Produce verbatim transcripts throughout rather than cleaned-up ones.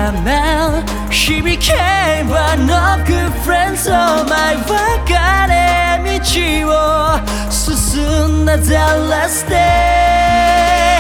a man. She became one of good friends. Oh my 別れ道を進んだ The last day.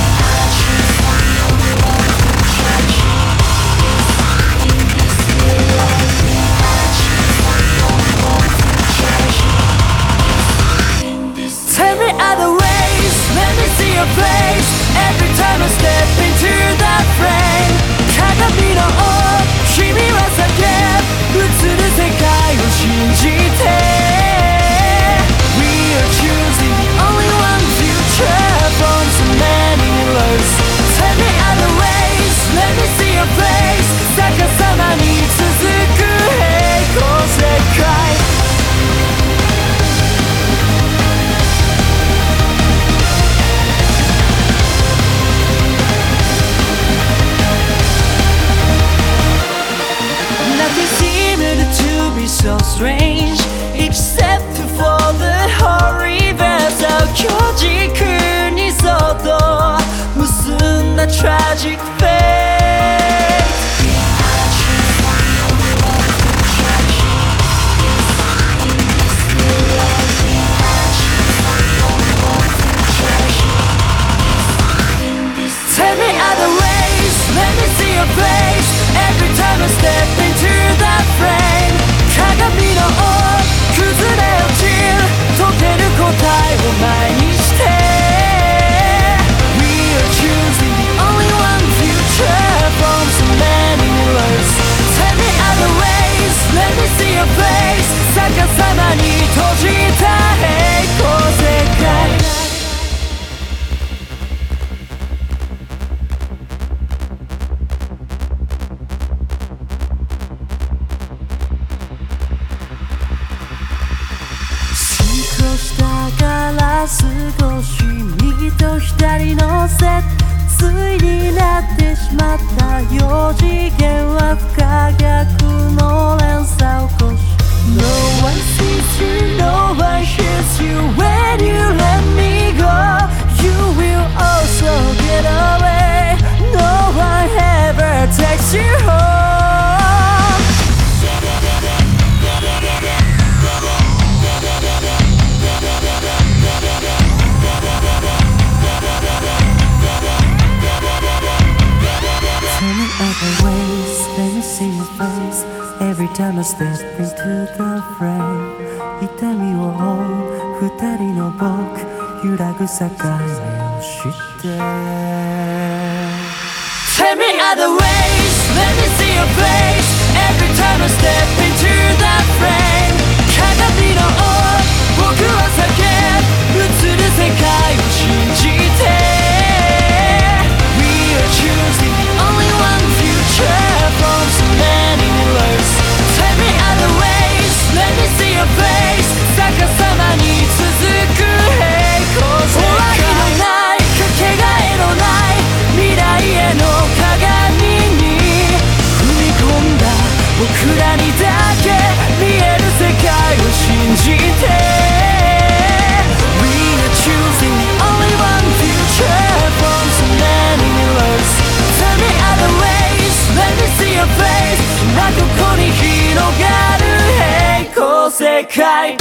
Tell me other ways, let me see your face. Every time I step into that frame 鏡の王、君は叫ぶ映る世界を信じて We are choosing the only one future from so many mirrors. Tell me other ways, let me see your face. 逆さまに続く平行世界To be so strange, except for the holy vessel. 巨軸にそっと結んだ tragic fate. Tell me other ways, let me see your face. Every time I step into that frame 鏡の王、崩れ落ちる解ける答えを前にして We are choosing the only one future from so many mirrors. Tell me other ways, let me see your face. 逆さまに閉じた平行世界少し右と左のせ対になってしまったよ次元は不可逆の連鎖を起こし No one sees you, no one hears you when you let me go. You will also get away. No one ever takes you home. Other ways, let me see your face. Every time I step into the frame 痛みを追う二人の僕揺らぐ境目を知って Tell me other ways, let me see your face. Every time I step into that frame 鏡の王、僕は叫ぶ映る世界を信じて We are choosing the only one future from so many mirrors. Tell me other ways, let me see your face. 逆さまに続く平行世界終わりのないかけがえのない未来への鏡に踏み込んだ僕らにだけ見える世界を信じて We are choosing the only one future from so many mirrors. Tell me other ways, let me see your face. 今ここに広がる平行世界